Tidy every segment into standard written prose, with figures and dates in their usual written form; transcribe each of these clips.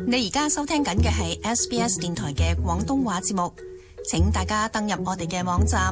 你而家收聽緊嘅係 SBS 電台嘅廣東話節目，請大家登入我哋嘅網站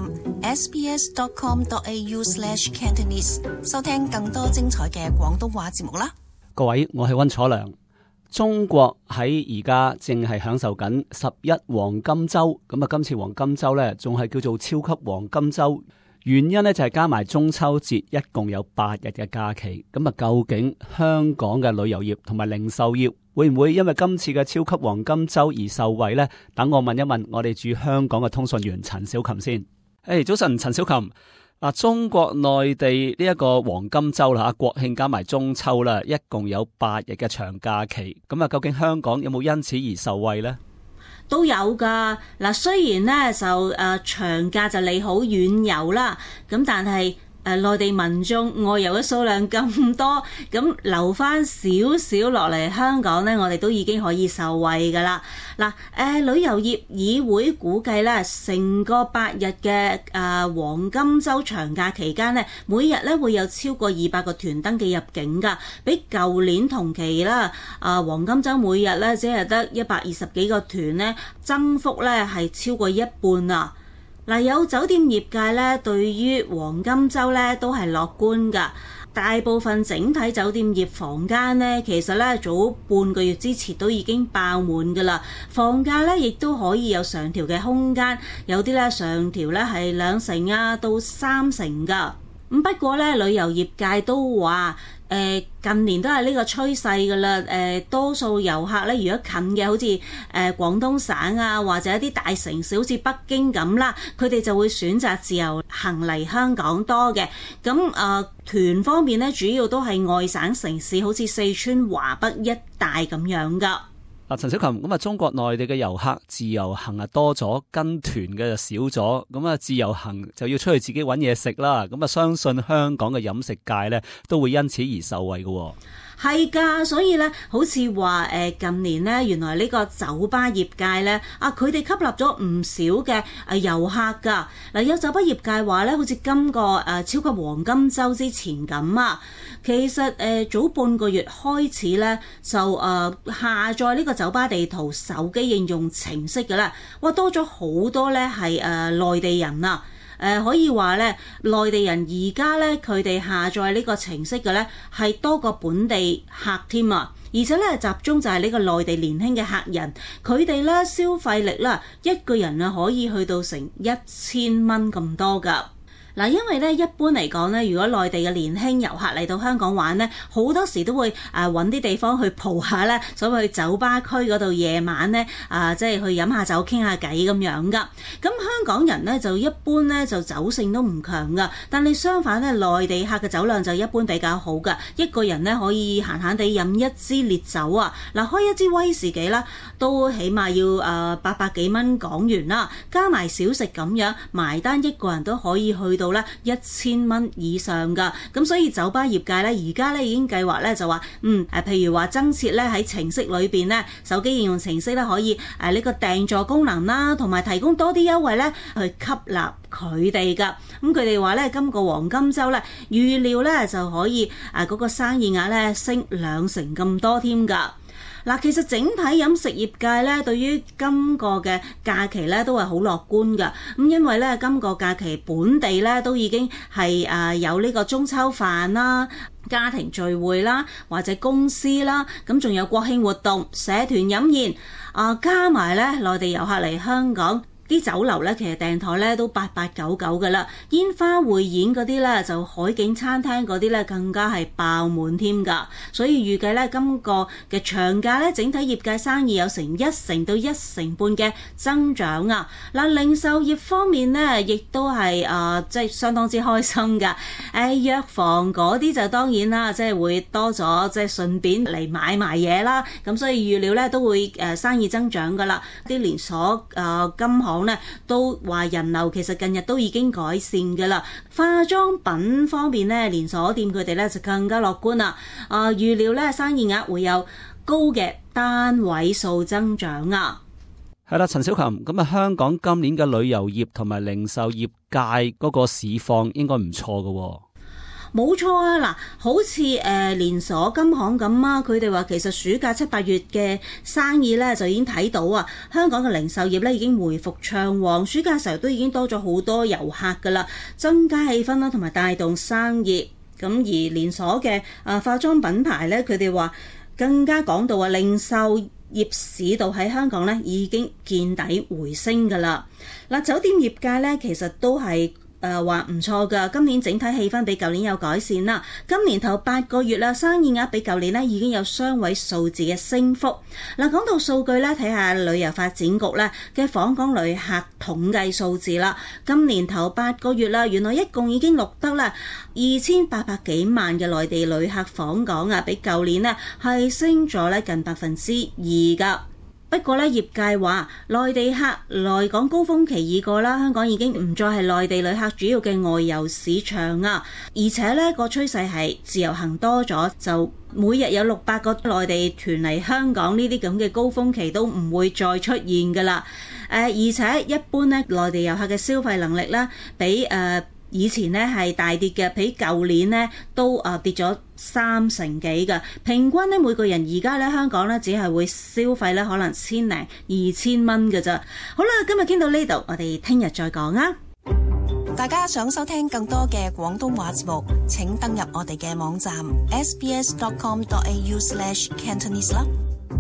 sbs.com.au/cantonese 收聽更多精彩嘅廣東話節目啦。 各位，我係溫楚良。中國喺而家正係享受緊11黃金週，咁啊今次黃金週呢，仲係叫做超級黃金週。原因呢，就係加埋中秋節，一共有8日嘅假期。咁啊，究竟香港嘅旅遊業同埋零售業會唔會因為今次嘅超級黃金週而受惠呢？等我問一問我哋駐香港嘅通訊員陳小琴先。早晨，陳小琴。中國內地呢一個黃金週啦，國慶加埋中秋啦，一共有8日嘅長假期。咁啊，究竟香港有冇因此而受惠呢？ 都有噶。雖然呢就長假就利好遠遊啦，咁但係內地民眾外遊嘅數量咁多，咁留翻少少落嚟香港呢，我哋都已經可以受惠噶啦。旅遊業議會估計咧，成個8日嘅黃金週長假期間呢，每日咧會有超過200個團登記入境噶，比舊年同期啦黃金週每日咧只係得120幾個團呢，增幅咧係超過一半啊！有酒店業界咧對於黃金週咧都係樂觀㗎，大部分整體酒店業房間咧其實咧早半個月之前都已經爆滿㗎啦，房價咧亦都可以有上調嘅空間，有啲咧上調咧係2成到3成㗎。不過咧旅遊業界都話近年都係呢個趨勢㗎啦，多數遊客咧，如果近嘅好似廣東省啊，或者一啲大城市，好似北京咁啦，佢哋就會選擇自由行嚟香港多嘅。咁團方面咧，主要都係外省城市，好似四川、華北一帶咁樣㗎。 陳小琴，咁啊，中國內地嘅遊客自由行啊多咗，跟團嘅就少咗，咁啊自由行就要出去自己揾嘢食啦，咁啊相信香港嘅飲食界咧都會因此而受惠嘅。 係㗎，所以咧，好似話近年咧，原來呢個酒吧業界咧，佢哋吸納咗唔少嘅遊客㗎。有酒吧業界話咧，好似今個超級黃金週之前咁啊，其實早半個月開始咧，就下載呢個酒吧地圖手機應用程式㗎啦，哇多咗好多咧係內地人啊！可以話咧，內地人而家咧佢哋下載呢個程式嘅咧係多過本地客添啊！而且咧集中就係呢個內地年輕嘅客人，佢哋咧消費力啦，一個人啊可以去到成1000蚊咁多㗎。因為咧一般嚟講咧，如果內地嘅年輕遊客嚟到香港玩咧，好多時都會揾啲地方去蒲下咧，所謂去酒吧區嗰度夜晚咧即係去飲下酒傾下偈咁樣噶。咁香港人咧就一般咧就酒性都唔強噶，但係相反咧內地客嘅酒量就一般比較好噶，一個人咧可以閒閒地飲一支烈酒啊，開一支威士忌啦，都起碼要800幾蚊港元啦，加埋小食咁樣埋單，一個人都可以去到咧1000蚊以上噶。咁所以酒吧業界咧而家咧已經計劃咧就話譬如話增設咧喺程式裏邊咧手機應用程式咧可以呢個訂座功能啦，同埋提供多啲優惠咧去吸納佢哋噶。咁佢哋話咧今個黃金週咧預料咧就可以嗰個生意額咧升2成咁多添噶。其實整體飲食業界咧，對於今個嘅假期咧都係好樂觀㗎。咁因為咧今個假期本地咧都已經係有呢個中秋飯啦、家庭聚會啦，或者公司啦，咁仲有國慶活動、社團飲宴，加埋咧內地遊客嚟香港。啲酒樓咧，其實訂台咧都8899㗎啦，煙花匯演嗰啲咧就海景餐廳嗰啲咧更加係爆滿添㗎，所以預計咧今個嘅長假咧整體業界生意有成1成到1成半嘅增長啊！零售業方面咧亦都係即係相當之開心㗎。藥房嗰啲就當然啦，即係會多咗，即係順便嚟買埋嘢啦。咁所以預料咧都會生意增長㗎啦。啲連鎖金行咧都話人流其實近日都已經改善㗎啦。化妝品方面咧，連鎖店佢哋咧就更加樂觀啦。預料咧生意額會有高嘅單位數增長啊。 係啦，陳小琴，咁啊，香港今年嘅旅遊業同埋零售業界嗰個市況應該唔錯㗎喎。 冇錯啊！嗱，好似連鎖金行咁啊，佢哋話其實暑假7、8月嘅生意咧就已經睇到啊，香港嘅零售業咧已經回復暢旺，暑假時候都已經多咗好多遊客噶啦，增加氣氛啦，同埋帶動生意。咁而連鎖嘅化妝品牌咧，佢哋話更加講到零售業市道喺香港咧已經見底回升噶啦。嗱，酒店業界咧其實都係話唔錯㗎，今年整體氣氛比舊年有改善啦。今年頭8個月啦，生意額比舊年咧已經有雙位數字嘅升幅。嗱，講到數據咧，睇下旅遊發展局咧嘅訪港旅客統計數字啦。今年頭8個月啦，原來一共已經錄得啦2800幾萬嘅內地旅客訪港啊，比舊年咧係升咗咧近2%㗎。不過咧，業界話內地客來港高峰期已過啦，香港已經唔再係內地旅客主要嘅外遊市場啊，而且呢個趨勢係自由行多咗，就每日有600個內地團嚟香港，呢啲咁嘅高峰期都唔會再出現噶啦。而且一般呢內地遊客嘅消費能力呢，比以前呢係大跌嘅，比舊年呢都跌咗30%幾嘅。平均呢每個人而家呢香港呢只係會消費呢可能1000零2000蚊嘅咋。好啦，今日傾到呢度，我哋聽日再講啊。 大家想收聽更多嘅廣東話節目，請登入我哋嘅網站 sbs.com.au/cantonese 啦。